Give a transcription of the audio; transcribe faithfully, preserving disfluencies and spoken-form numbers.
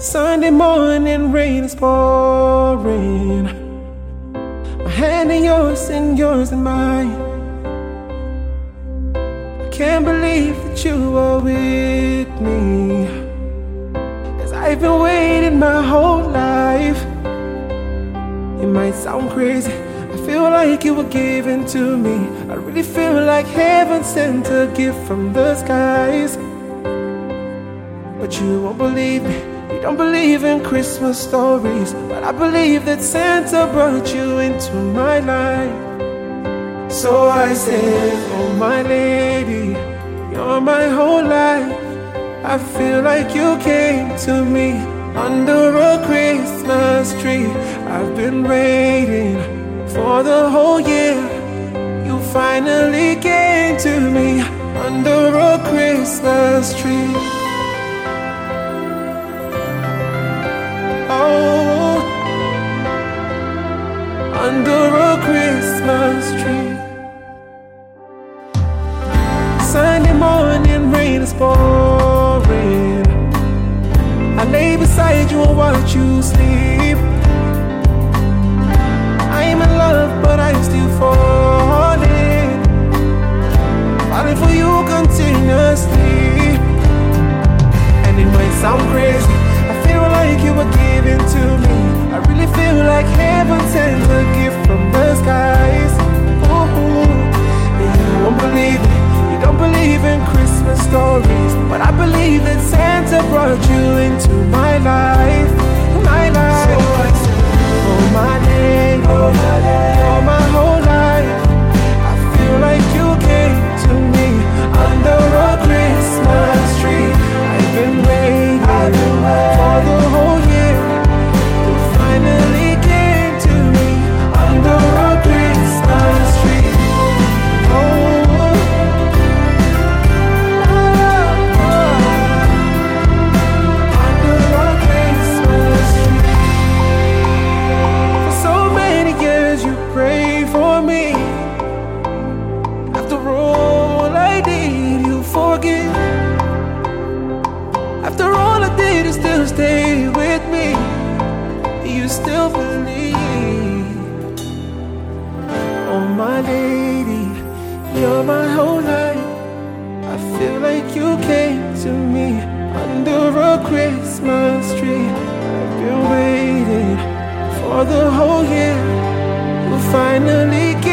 Sunday morning, rain is pouring. My hand in yours and yours in mine. I can't believe that you are with me, 'cause I've been waiting my whole life. It might sound crazy, I feel like you were given to me. I really feel like heaven sent a gift from the skies. But you won't believe me, you don't believe in Christmas stories, but I believe that Santa brought you into my life. So I said, oh my lady, you're my whole life. I feel like you came to me under a Christmas tree. I've been waiting for the whole year. You finally came to me under a Christmas tree. Oh, under a Christmas tree. Sunday morning, rain is pouring. I lay beside you and watch you sleep. I'm in love, but I'm still falling, falling for you continuously. And it might sound crazy, I feel like you were given to me. I really feel like heaven sent a gift from the skies. Ooh, and you won't believe me, you don't believe in Christmas stories, but I believe that Santa brought you into my life, my life. So I said, oh my lady, oh my lady, you're my whole life. I feel like you came to me under a Christmas tree. I've been waiting, I've been waiting for the whole year. You finally came to me under a Christmas tree. Oh, under a Christmas tree. For so many years you prayed for me. After all I did, you forgive. After all I did is still stay with me. You still believe. Oh my lady, you're my whole life. I feel like you came to me under a Christmas tree. I've been waiting for the whole year. You finally came.